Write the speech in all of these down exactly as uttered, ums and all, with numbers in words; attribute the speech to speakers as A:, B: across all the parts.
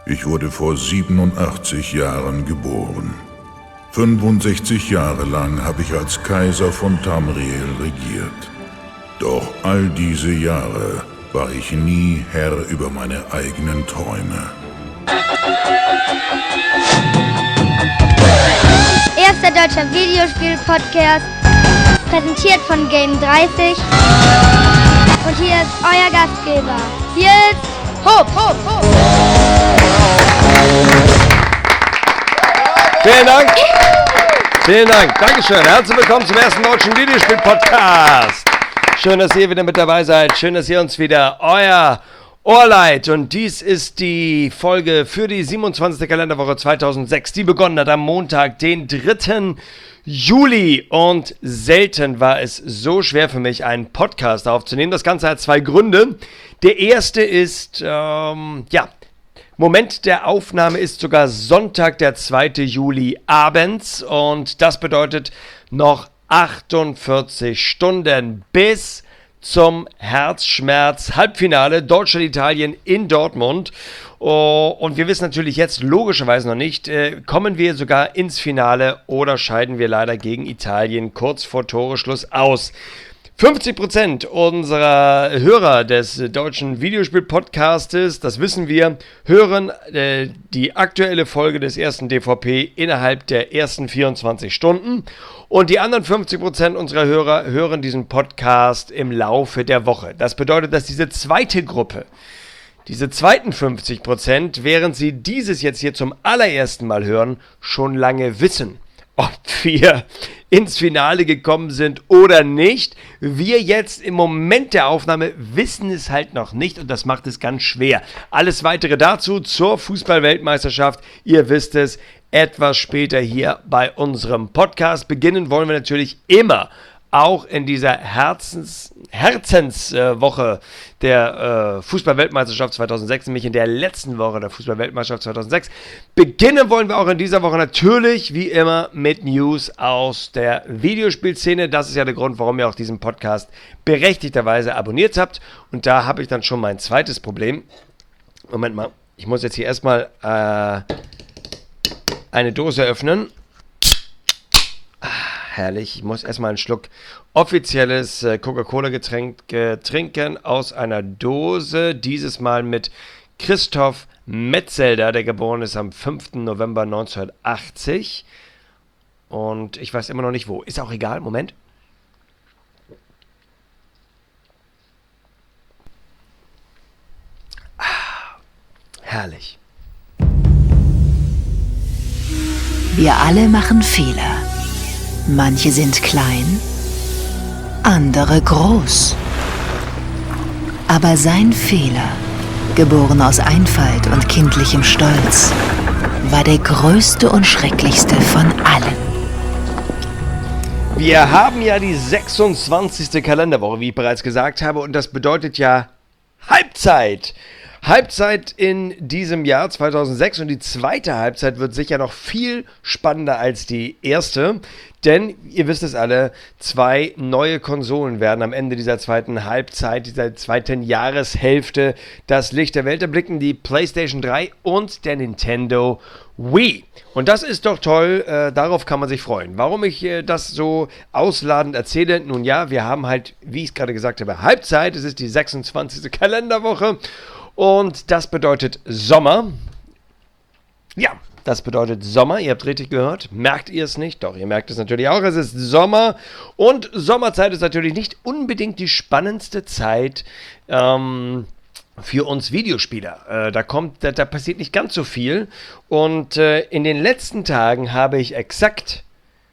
A: Ich wurde vor siebenundachtzig Jahren geboren. fünfundsechzig Jahre lang habe ich als Kaiser von Tamriel regiert. Doch all diese Jahre war ich nie Herr über meine eigenen Träume.
B: Erster deutscher Videospiel-Podcast, präsentiert von Game dreißig. Und hier ist euer Gastgeber. Hier ist Hopp, Hopp, Hopp.
C: Vielen Dank. Vielen Dank. Dankeschön. Herzlich willkommen zum ersten deutschen Videospiel-Podcast. Schön, dass ihr wieder mit dabei seid. Schön, dass ihr uns wieder euer Ohr leiht. Und dies ist die Folge für die siebenundzwanzigste Kalenderwoche zweitausendsechs, die begonnen hat am Montag, den dritten Juli. Und selten war es so schwer für mich, einen Podcast aufzunehmen. Das Ganze hat zwei Gründe. Der erste ist, ähm, ja, Moment der Aufnahme ist sogar Sonntag, der zweite Juli abends. Und das bedeutet noch achtundvierzig Stunden bis zum Herzschmerz-Halbfinale Deutschland-Italien in Dortmund. Oh, und wir wissen natürlich jetzt logischerweise noch nicht, äh, kommen wir sogar ins Finale oder scheiden wir leider gegen Italien kurz vor Toreschluss aus. fünfzig Prozent unserer Hörer des deutschen Videospiel-Podcastes, das wissen wir, hören äh, die aktuelle Folge des ersten D V P innerhalb der ersten vierundzwanzig Stunden. Und die anderen fünfzig Prozent unserer Hörer hören diesen Podcast im Laufe der Woche. Das bedeutet, dass diese zweite Gruppe, diese zweiten fünfzig Prozent, während sie dieses jetzt hier zum allerersten Mal hören, schon lange wissen, ob wir ins Finale gekommen sind oder nicht. Wir jetzt im Moment der Aufnahme wissen es halt noch nicht und das macht es ganz schwer. Alles Weitere dazu zur Fußball-Weltmeisterschaft. Ihr wisst es, etwas später hier bei unserem Podcast. Beginnen wollen wir natürlich immer auch in dieser Herzens, Herzenswoche äh, der äh, Fußball-Weltmeisterschaft zweitausendsechs, nämlich in der letzten Woche der Fußball-Weltmeisterschaft zweitausendsechs. Beginnen wollen wir auch in dieser Woche natürlich, wie immer, mit News aus der Videospielszene. Das ist ja der Grund, warum ihr auch diesen Podcast berechtigterweise abonniert habt. Und da habe ich dann schon mein zweites Problem. Moment mal, ich muss jetzt hier erstmal äh, eine Dose öffnen. Herrlich, ich muss erstmal einen Schluck offizielles äh, Coca-Cola-Getränk äh, trinken aus einer Dose, dieses Mal mit Christoph Metzelder, der geboren ist am fünften November neunzehnhundertachtzig. Und ich weiß immer noch nicht wo. Ist auch egal, Moment. Ah, herrlich.
D: Wir alle machen Fehler. Manche sind klein, andere groß. Aber sein Fehler, geboren aus Einfalt und kindlichem Stolz, war der größte und schrecklichste von allen.
C: Wir haben ja die sechsundzwanzigste Kalenderwoche, wie ich bereits gesagt habe, und das bedeutet ja Halbzeit. Halbzeit in diesem Jahr zweitausendsechs und die zweite Halbzeit wird sicher noch viel spannender als die erste, denn ihr wisst es alle, zwei neue Konsolen werden am Ende dieser zweiten Halbzeit, dieser zweiten Jahreshälfte das Licht der Welt erblicken, die PlayStation drei und der Nintendo Wii. Und das ist doch toll, äh, darauf kann man sich freuen. Warum ich äh, das so ausladend erzähle? Nun ja, wir haben halt, wie ich es gerade gesagt habe, Halbzeit, es ist die sechsundzwanzigste Kalenderwoche. Und das bedeutet Sommer. Ja, das bedeutet Sommer. Ihr habt richtig gehört. Merkt ihr es nicht? Doch, ihr merkt es natürlich auch. Es ist Sommer. Und Sommerzeit ist natürlich nicht unbedingt die spannendste Zeit ähm, für uns Videospieler. Äh, da kommt, da, da passiert nicht ganz so viel. Und äh, in den letzten Tagen habe ich exakt,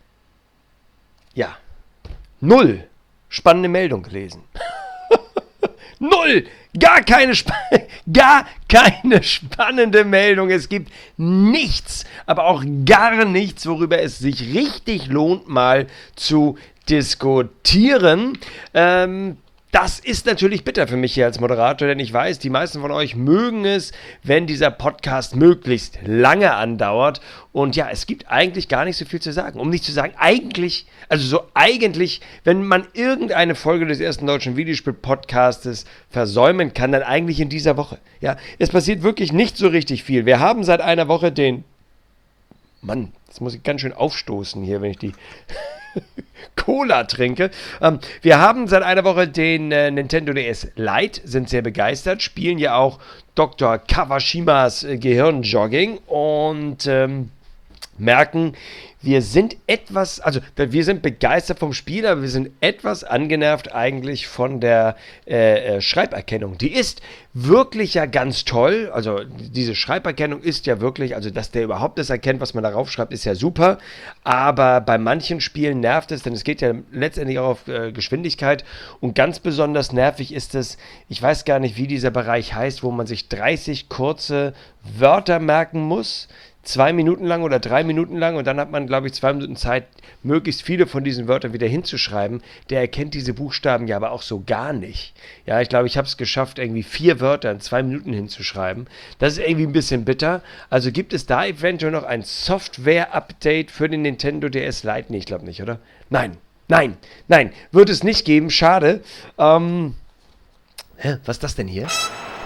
C: ja, null spannende Meldung gelesen. Null! Gar keine, Sp- gar keine spannende Meldung. Es gibt nichts, aber auch gar nichts, worüber es sich richtig lohnt, mal zu diskutieren. Ähm, Das ist natürlich bitter für mich hier als Moderator, denn ich weiß, die meisten von euch mögen es, wenn dieser Podcast möglichst lange andauert. Und ja, es gibt eigentlich gar nicht so viel zu sagen. Um nicht zu sagen, eigentlich, also so eigentlich, wenn man irgendeine Folge des ersten deutschen Videospiel-Podcastes versäumen kann, dann eigentlich in dieser Woche. Ja, es passiert wirklich nicht so richtig viel. Wir haben seit einer Woche den... Mann, jetzt muss ich ganz schön aufstoßen hier, wenn ich die... Cola trinke. Ähm, wir haben seit einer Woche den äh, Nintendo D S Lite, sind sehr begeistert, spielen ja auch Doktor Kawashimas äh, Gehirnjogging und ähm, merken, wir sind etwas, also wir sind begeistert vom Spiel, aber wir sind etwas angenervt eigentlich von der äh, Schreiberkennung. Die ist wirklich ja ganz toll, also diese Schreiberkennung ist ja wirklich, also dass der überhaupt das erkennt, was man darauf schreibt, ist ja super, aber bei manchen Spielen nervt es, denn es geht ja letztendlich auch auf äh, Geschwindigkeit und ganz besonders nervig ist es, ich weiß gar nicht, wie dieser Bereich heißt, wo man sich dreißig kurze Wörter merken muss, zwei Minuten lang oder drei Minuten lang und dann hat man, glaube ich, zwei Minuten Zeit, möglichst viele von diesen Wörtern wieder hinzuschreiben. Der erkennt diese Buchstaben ja aber auch so gar nicht. Ja, ich glaube, ich habe es geschafft, irgendwie vier Wörter in zwei Minuten hinzuschreiben. Das ist irgendwie ein bisschen bitter. Also gibt es da eventuell noch ein Software-Update für den Nintendo D S Lite? Nee, ich glaube nicht, oder? Nein, nein, nein, wird es nicht geben. Schade. Ähm, hä, was ist das denn hier?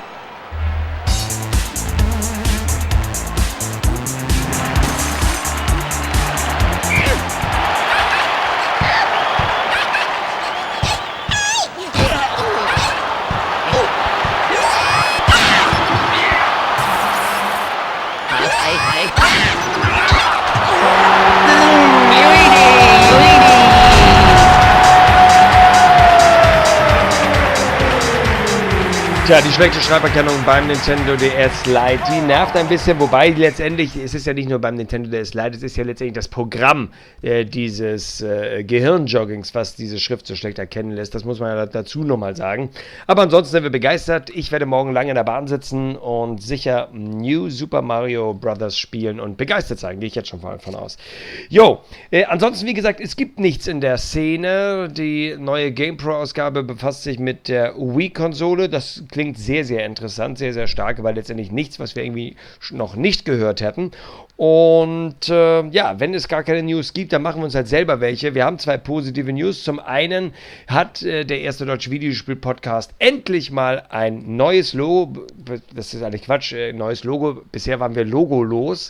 C: Tja, die schlechte Schreiberkennung beim Nintendo D S Lite, die nervt ein bisschen, wobei letztendlich, es ist ja nicht nur beim Nintendo D S Lite, es ist ja letztendlich das Programm äh, dieses äh, Gehirnjoggings, was diese Schrift so schlecht erkennen lässt, das muss man ja dazu nochmal sagen. Aber ansonsten sind wir begeistert, ich werde morgen lange in der Bahn sitzen und sicher New Super Mario Bros. Spielen und begeistert sein, gehe ich jetzt schon von aus. Jo, äh, ansonsten wie gesagt, es gibt nichts in der Szene, die neue GamePro-Ausgabe befasst sich mit der Wii-Konsole, das klingt sehr, sehr interessant, sehr, sehr stark, weil letztendlich nichts, was wir irgendwie noch nicht gehört hätten. Und äh, ja, wenn es gar keine News gibt, dann machen wir uns halt selber welche. Wir haben zwei positive News. Zum einen hat äh, der erste deutsche Videospiel-Podcast endlich mal ein neues Logo. Das ist eigentlich Quatsch, äh, neues Logo. Bisher waren wir logolos.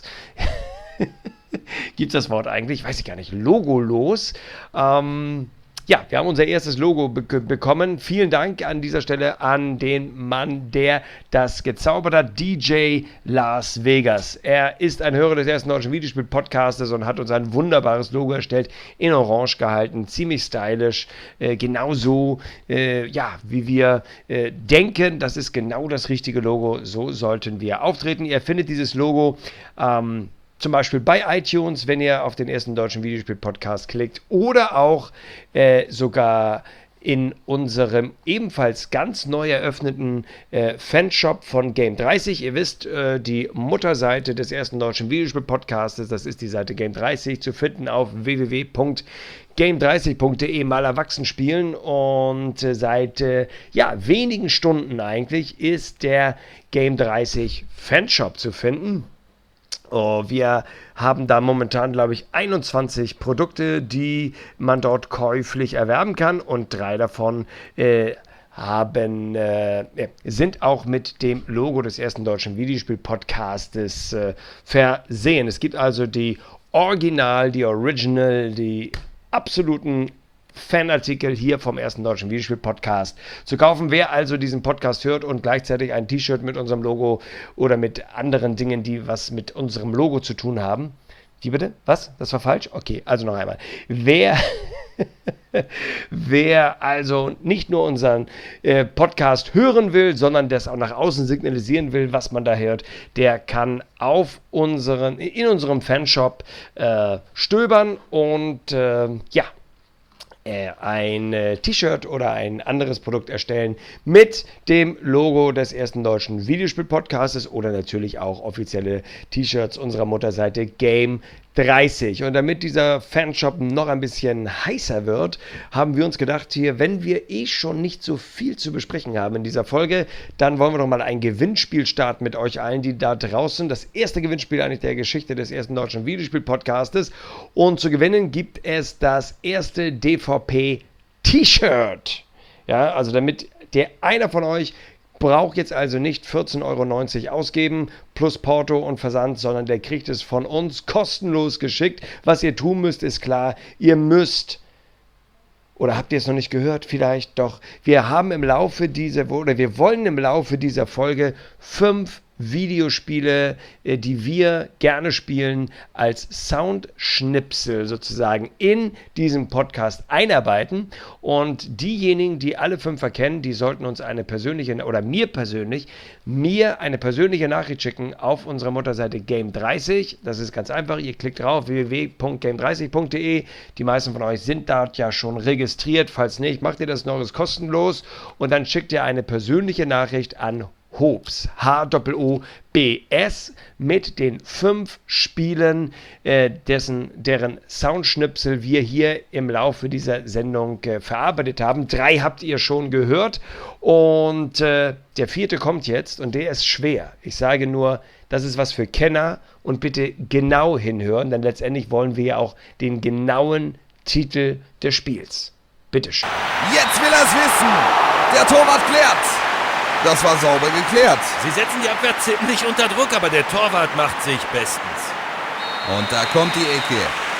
C: Gibt es das Wort eigentlich? Weiß ich gar nicht. Logolos. Ähm... Ja, wir haben unser erstes Logo be- bekommen. Vielen Dank an dieser Stelle an den Mann, der das gezaubert hat, D J Las Vegas. Er ist ein Hörer des ersten deutschen Videospiel-Podcastes und hat uns ein wunderbares Logo erstellt, in Orange gehalten, ziemlich stylisch, äh, genauso, äh, ja, wie wir äh, denken, das ist genau das richtige Logo, so sollten wir auftreten. Ihr findet dieses Logo ähm, zum Beispiel bei iTunes, wenn ihr auf den ersten deutschen Videospiel-Podcast klickt oder auch äh, sogar in unserem ebenfalls ganz neu eröffneten äh, Fanshop von Game dreißig. Ihr wisst, äh, die Mutterseite des ersten deutschen Videospiel-Podcastes, das ist die Seite Game dreißig, zu finden auf w w w punkt game dreißig punkt de, mal erwachsen spielen. Und äh, seit äh, ja, wenigen Stunden eigentlich ist der Game dreißig Fanshop zu finden. Oh, wir haben da momentan, glaube ich, einundzwanzig Produkte, die man dort käuflich erwerben kann und drei davon äh, haben, äh, sind auch mit dem Logo des ersten deutschen Videospiel-Podcastes äh, versehen. Es gibt also die Original, die Original, die absoluten Fanartikel hier vom ersten deutschen Videospiel-Podcast zu kaufen. Wer also diesen Podcast hört und gleichzeitig ein T-Shirt mit unserem Logo oder mit anderen Dingen, die was mit unserem Logo zu tun haben. Wie bitte? Was? Das war falsch? Okay, also noch einmal. Wer... Wer also nicht nur unseren äh, Podcast hören will, sondern das auch nach außen signalisieren will, was man da hört, der kann auf unseren, in unserem Fanshop äh, stöbern und äh, ja, ein äh, T-Shirt oder ein anderes Produkt erstellen mit dem Logo des ersten deutschen Videospiel-Podcastes oder natürlich auch offizielle T-Shirts unserer Mutterseite Game dreißig. Und damit dieser Fanshop noch ein bisschen heißer wird, haben wir uns gedacht, hier, wenn wir eh schon nicht so viel zu besprechen haben in dieser Folge, dann wollen wir doch mal ein Gewinnspiel starten mit euch allen, die da draußen. Das erste Gewinnspiel eigentlich der Geschichte des ersten deutschen Videospiel-Podcastes. Und zu gewinnen gibt es das erste D V P-T-Shirt. Ja, also damit der einer von euch braucht jetzt also nicht vierzehn Euro neunzig ausgeben plus Porto und Versand, sondern der kriegt es von uns kostenlos geschickt. Was ihr tun müsst, ist klar, ihr müsst, oder habt ihr es noch nicht gehört, vielleicht doch, wir haben im Laufe dieser, oder wir wollen im Laufe dieser Folge fünf Videospiele, die wir gerne spielen, als Soundschnipsel sozusagen in diesem Podcast einarbeiten. Und diejenigen, die alle fünf erkennen, die sollten uns eine persönliche, oder mir persönlich, mir eine persönliche Nachricht schicken auf unserer Mutterseite Game dreißig. Das ist ganz einfach. Ihr klickt drauf, w w w punkt game dreißig punkt d e. Die meisten von euch sind dort ja schon registriert. Falls nicht, macht ihr das noch, ist kostenlos. Und dann schickt ihr eine persönliche Nachricht an Hobbs, H O O B S, mit den fünf Spielen, äh, dessen, deren Soundschnipsel wir hier im Laufe dieser Sendung äh, verarbeitet haben. Drei habt ihr schon gehört und äh, der vierte kommt jetzt und der ist schwer. Ich sage nur, das ist was für Kenner und bitte genau hinhören, denn letztendlich wollen wir ja auch den genauen Titel des Spiels. Bitteschön.
E: Jetzt will er es wissen. Der Torwart klärt. Das war sauber geklärt.
F: Sie setzen die Abwehr ziemlich unter Druck, aber der Torwart macht sich bestens.
E: Und da kommt die Ecke.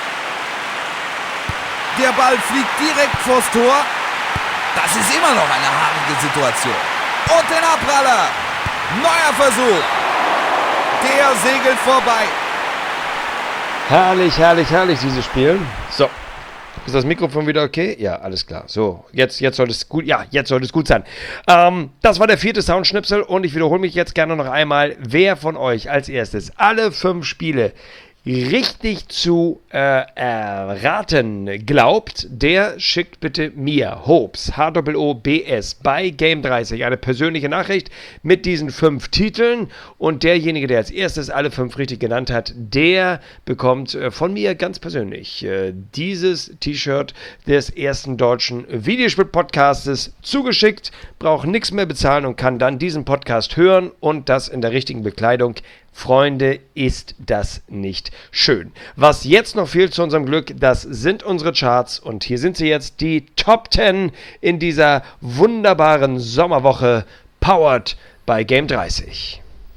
E: Der Ball fliegt direkt vors Tor. Das ist immer noch eine haarige Situation. Und den Abpraller. Neuer Versuch. Der segelt vorbei.
C: Herrlich, herrlich, herrlich, dieses Spiel. So. Ist das Mikrofon wieder okay? Ja, alles klar. So, jetzt, jetzt sollte es gut, ja, jetzt sollte es gut sein. Ähm, das war der vierte Soundschnipsel und ich wiederhole mich jetzt gerne noch einmal. Wer von euch als erstes alle fünf Spiele richtig zu äh, erraten glaubt, der schickt bitte mir, Hobbs, H O O B S, bei Game dreißig eine persönliche Nachricht mit diesen fünf Titeln und derjenige, der als erstes alle fünf richtig genannt hat, der bekommt äh, von mir ganz persönlich äh, dieses T-Shirt des ersten deutschen Videospiel-Podcastes zugeschickt, braucht nichts mehr bezahlen und kann dann diesen Podcast hören und das in der richtigen Bekleidung. Freunde, ist das nicht schön. Was jetzt noch fehlt zu unserem Glück, das sind unsere Charts und hier sind sie jetzt, die Top zehn in dieser wunderbaren Sommerwoche, powered by Game dreißig.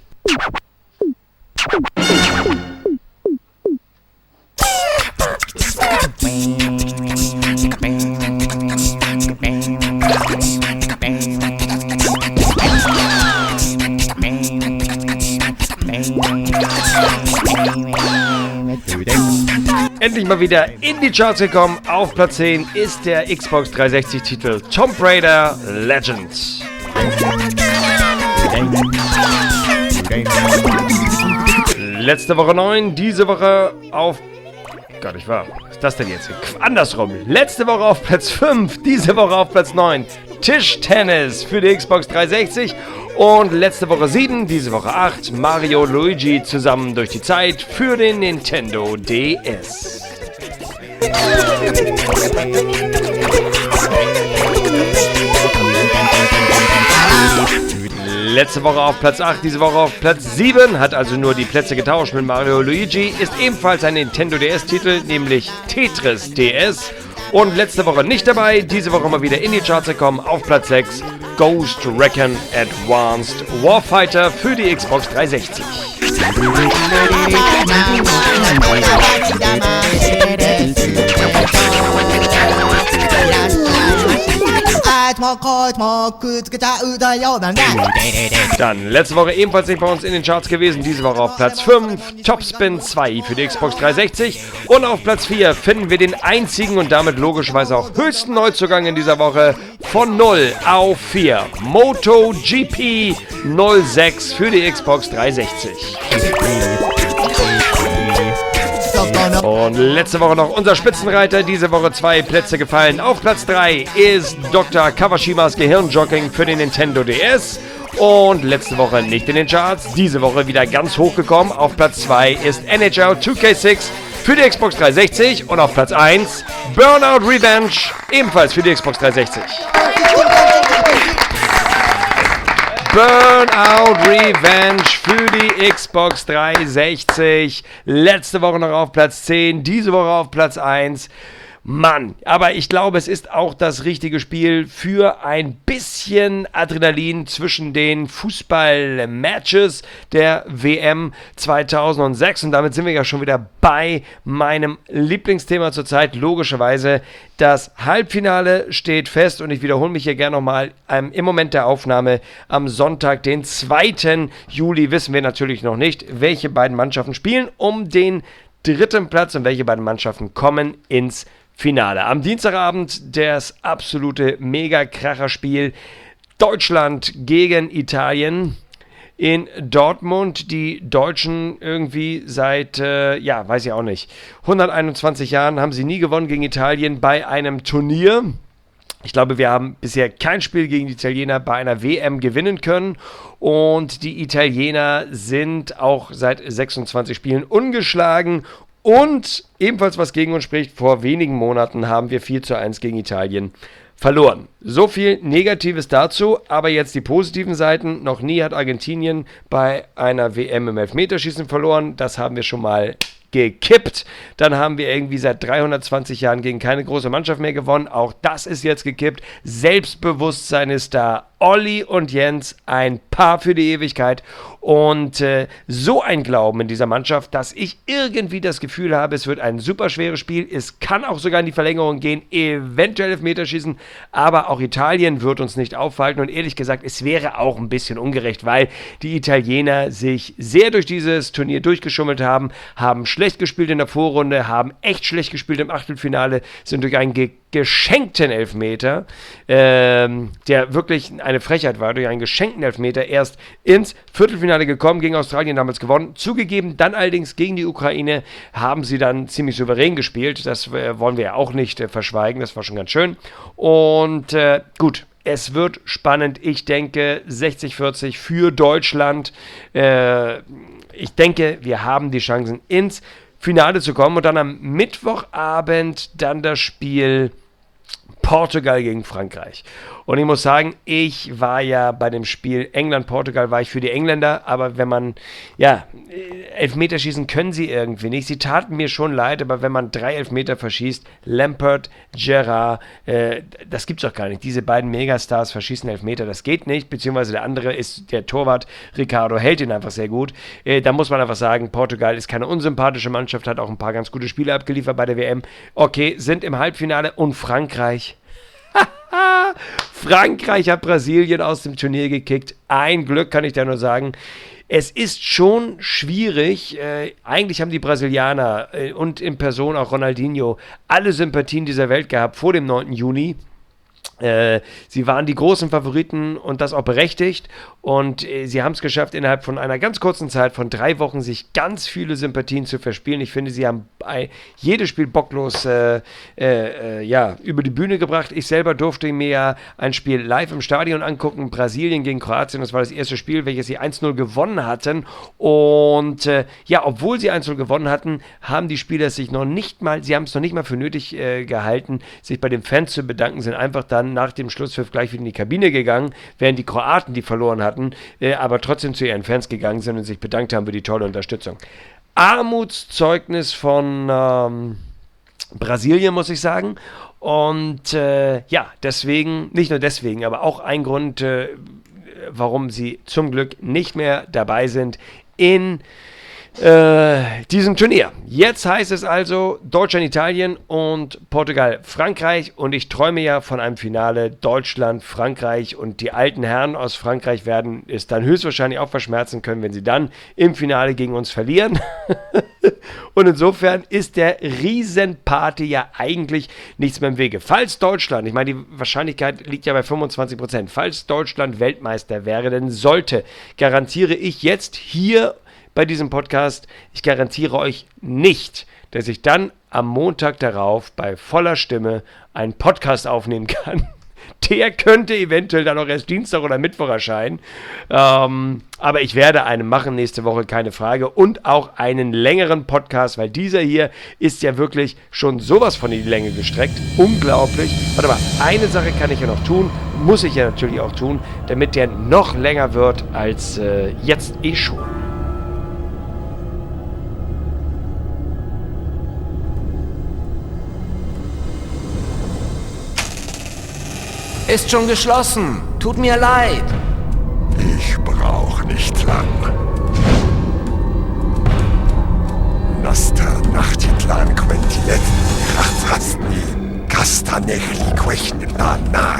C: Endlich mal wieder in die Charts gekommen. Auf Platz zehn ist der Xbox dreihundertsechzig-Titel Tomb Raider Legends. Letzte Woche neun, diese Woche auf... Gott, ich war... Was ist das denn jetzt? Andersrum. Letzte Woche auf Platz fünf, diese Woche auf Platz neun. Tischtennis für die Xbox dreihundertsechzig. Und letzte Woche sieben, diese Woche acht, Mario und Luigi zusammen durch die Zeit für den Nintendo D S. Letzte Woche auf Platz acht, diese Woche auf Platz sieben, hat also nur die Plätze getauscht mit Mario und Luigi, ist ebenfalls ein Nintendo D S-Titel, nämlich Tetris D S. Und letzte Woche nicht dabei, diese Woche mal wieder in die Charts gekommen, auf Platz sechs, Ghost Recon Advanced Warfighter für die Xbox dreihundertsechzig. Dann letzte Woche ebenfalls nicht bei uns in den Charts gewesen, diese Woche auf Platz fünf, Topspin zwei für die Xbox dreihundertsechzig und auf Platz vier finden wir den einzigen und damit logischerweise auch höchsten Neuzugang in dieser Woche von null auf vier, MotoGP null sechs für die Xbox dreihundertsechzig. Und letzte Woche noch unser Spitzenreiter, diese Woche zwei Plätze gefallen. Auf Platz drei ist Doktor Kawashimas Gehirnjogging für den Nintendo D S. Und letzte Woche nicht in den Charts, diese Woche wieder ganz hochgekommen. Auf Platz zwei ist N H L zwei K sechs für die Xbox dreihundertsechzig und auf Platz eins Burnout Revenge, ebenfalls für die Xbox dreihundertsechzig. Burnout Revenge für die Xbox dreihundertsechzig. Letzte Woche noch auf Platz zehn, diese Woche auf Platz eins. Mann, aber ich glaube, es ist auch das richtige Spiel für ein bisschen Adrenalin zwischen den Fußball-Matches der W M zweitausendsechs. Und damit sind wir ja schon wieder bei meinem Lieblingsthema zurzeit. Logischerweise, das Halbfinale steht fest und ich wiederhole mich hier gerne nochmal. Ähm, Im Moment der Aufnahme am Sonntag, den zweiten Juli, wissen wir natürlich noch nicht, welche beiden Mannschaften spielen um den dritten Platz und welche beiden Mannschaften kommen ins Finale. Am Dienstagabend das absolute Mega-Kracher-Spiel Deutschland gegen Italien in Dortmund. Die Deutschen irgendwie seit, äh, ja, weiß ich auch nicht, hunderteinundzwanzig Jahren haben sie nie gewonnen gegen Italien bei einem Turnier. Ich glaube, wir haben bisher kein Spiel gegen die Italiener bei einer W M gewinnen können und die Italiener sind auch seit sechsundzwanzig Spielen ungeschlagen. Und ebenfalls was gegen uns spricht, vor wenigen Monaten haben wir vier zu eins gegen Italien verloren. So viel Negatives dazu, aber jetzt die positiven Seiten. Noch nie hat Argentinien bei einer W M im Elfmeterschießen verloren. Das haben wir schon mal gekippt. Dann haben wir irgendwie seit dreihundertzwanzig Jahren gegen keine große Mannschaft mehr gewonnen. Auch das ist jetzt gekippt. Selbstbewusstsein ist da. Olli und Jens, ein Paar für die Ewigkeit. Und äh, so ein Glauben in dieser Mannschaft, dass ich irgendwie das Gefühl habe, es wird ein super schweres Spiel. Es kann auch sogar in die Verlängerung gehen, eventuell Elfmeterschießen. Aber auch Italien wird uns nicht aufhalten. Und ehrlich gesagt, es wäre auch ein bisschen ungerecht, weil die Italiener sich sehr durch dieses Turnier durchgeschummelt haben, haben schlecht gespielt in der Vorrunde, haben echt schlecht gespielt im Achtelfinale, sind durch einen ge- geschenkten Elfmeter, ähm, der wirklich eine Frechheit war, durch einen geschenkten Elfmeter erst ins Viertelfinale gekommen, gegen Australien damals gewonnen. Zugegeben, dann allerdings gegen die Ukraine haben sie dann ziemlich souverän gespielt. Das äh, wollen wir ja auch nicht äh, verschweigen, das war schon ganz schön. Und äh, gut, es wird spannend. Ich denke sechzig vierzig für Deutschland. Äh, ich denke, wir haben die Chancen ins Finale zu kommen. Und dann am Mittwochabend dann das Spiel Portugal gegen Frankreich. Und ich muss sagen, ich war ja bei dem Spiel England-Portugal, war ich für die Engländer, aber wenn man, ja, Elfmeterschießen können sie irgendwie nicht. Sie taten mir schon leid, aber wenn man drei Elfmeter verschießt, Lampard, Gerrard, äh, das gibt's doch gar nicht. Diese beiden Megastars verschießen Elfmeter, das geht nicht, beziehungsweise der andere ist der Torwart, Ricardo hält ihn einfach sehr gut. Äh, da muss man einfach sagen, Portugal ist keine unsympathische Mannschaft, hat auch ein paar ganz gute Spiele abgeliefert bei der W M. Okay, sind im Halbfinale und Frankreich. Frankreich hat Brasilien aus dem Turnier gekickt. Ein Glück, kann ich da nur sagen. Es ist schon schwierig. Äh, eigentlich haben die Brasilianer äh, und in Person auch Ronaldinho alle Sympathien dieser Welt gehabt vor dem neunten Juni. Äh, sie waren die großen Favoriten und das auch berechtigt und äh, sie haben es geschafft, innerhalb von einer ganz kurzen Zeit von drei Wochen sich ganz viele Sympathien zu verspielen. Ich finde, sie haben bei jedes Spiel bocklos äh, äh, ja, über die Bühne gebracht. Ich selber durfte mir ja ein Spiel live im Stadion angucken, Brasilien gegen Kroatien. Das war das erste Spiel, welches sie eins null gewonnen hatten und äh, ja, obwohl sie eins null gewonnen hatten, haben die Spieler sich noch nicht mal, sie haben es noch nicht mal für nötig äh, gehalten, sich bei den Fans zu bedanken, sind einfach dann nach dem Schlusspfiff gleich wieder in die Kabine gegangen, während die Kroaten, die verloren hatten, äh, aber trotzdem zu ihren Fans gegangen sind und sich bedankt haben für die tolle Unterstützung. Armutszeugnis von ähm, Brasilien, muss ich sagen. Und äh, ja, deswegen, nicht nur deswegen, aber auch ein Grund, äh, warum sie zum Glück nicht mehr dabei sind in Äh, diesem Turnier. Jetzt heißt es also Deutschland, Italien und Portugal, Frankreich und ich träume ja von einem Finale Deutschland, Frankreich und die alten Herren aus Frankreich werden es dann höchstwahrscheinlich auch verschmerzen können, wenn sie dann im Finale gegen uns verlieren. Und insofern ist der Riesenparty ja eigentlich nichts mehr im Wege. Falls Deutschland, ich meine, die Wahrscheinlichkeit liegt ja bei fünfundzwanzig Prozent, falls Deutschland Weltmeister wäre, dann sollte, garantiere ich jetzt hier bei diesem Podcast, ich garantiere euch nicht, dass ich dann am Montag darauf bei voller Stimme einen Podcast aufnehmen kann, Der könnte eventuell dann auch erst Dienstag oder Mittwoch erscheinen. Ähm, aber ich werde einen machen nächste Woche, keine Frage. Und auch einen längeren Podcast, weil dieser hier ist ja wirklich schon sowas von in die Länge gestreckt. Unglaublich. Warte mal, eine Sache kann ich ja noch tun, muss ich ja natürlich auch tun, damit der noch länger wird als äh, jetzt eh schon.
G: Ist schon geschlossen. Tut mir leid.
H: Ich brauch nicht lang. Nasta nachtitlan quentilet krachtrasni kastanechli quechnelar nar.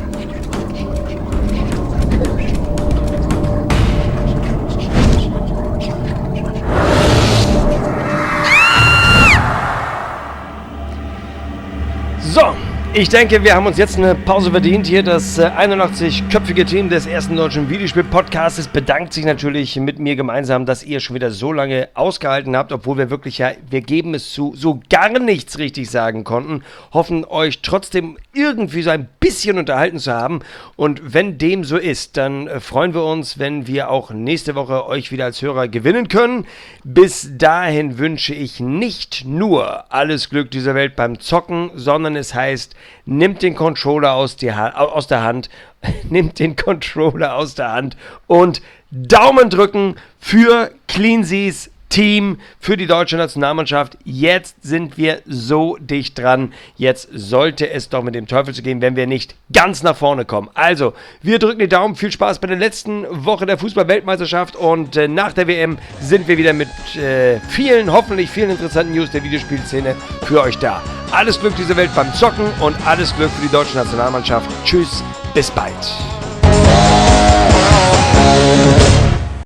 C: So. Ich denke, wir haben uns jetzt eine Pause verdient. Hier das äh, einundachtzig-köpfige Team des ersten deutschen Videospiel-Podcasts bedankt sich natürlich mit mir gemeinsam, dass ihr schon wieder so lange ausgehalten habt, obwohl wir wirklich ja, wir geben es zu, so gar nichts richtig sagen konnten. Hoffen euch trotzdem irgendwie so ein bisschen unterhalten zu haben. Und wenn dem so ist, dann äh, freuen wir uns, wenn wir auch nächste Woche euch wieder als Hörer gewinnen können. Bis dahin wünsche ich nicht nur alles Glück dieser Welt beim Zocken, sondern es heißt, nimmt den Controller aus, die ha- aus der Hand, nimmt den Controller aus der Hand und Daumen drücken für Cleansees Team, für die deutsche Nationalmannschaft. Jetzt sind wir so dicht dran. Jetzt sollte es doch mit dem Teufel zu gehen, wenn wir nicht ganz nach vorne kommen. Also, wir drücken die Daumen. Viel Spaß bei der letzten Woche der Fußball-Weltmeisterschaft und äh, nach der W M sind wir wieder mit äh, vielen, hoffentlich vielen interessanten News der Videospielszene für euch da. Alles Glück dieser Welt beim Zocken und alles Glück für die deutsche Nationalmannschaft. Tschüss, bis bald.